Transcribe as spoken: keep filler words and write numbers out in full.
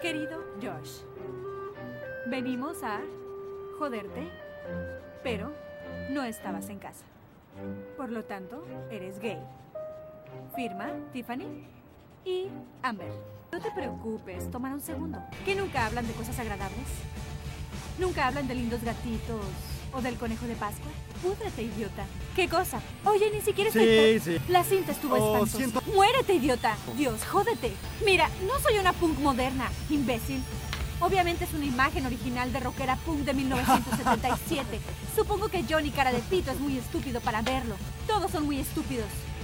Querido Josh, venimos a joderte, pero no estabas en casa. Por lo tanto, eres gay. Firma Tiffany y Amber. No te preocupes, tomará un segundo. ¿Que nunca hablan de cosas agradables? ¿Nunca hablan de lindos gatitos o del conejo de Pascua? Púdrete, idiota. ¿Qué cosa? Oye, ni siquiera estoy... Sí, sí. La cinta estuvo Oh, espantosa. siento- ¡Muérete, idiota! Dios, jódete. Mira, no soy una punk moderna, imbécil. Obviamente es una imagen original de rockera punk de mil novecientos setenta y siete. Supongo que Johnny Cara de Pito es muy estúpido para verlo. Todos son muy estúpidos.